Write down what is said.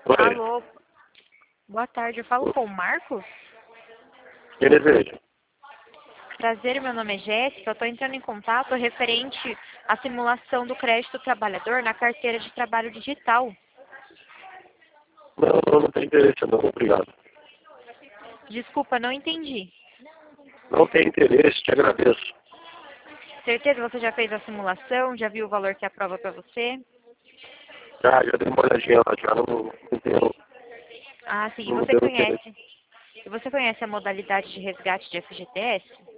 Oi, Alô, boa tarde. Eu falo com o Marcos? que deseja? Prazer, meu nome é Jéssica. Eu estou entrando em contato referente à simulação do crédito trabalhador na carteira de trabalho digital. Não tem interesse não, obrigado. Desculpa, não entendi. Não tem interesse, te agradeço. Certeza você já fez a simulação? Já viu o valor que aprova para você? Já dei uma olhadinha lá, já não tenho, Ah, sim. não deu interesse. E você conhece a modalidade de resgate de FGTS?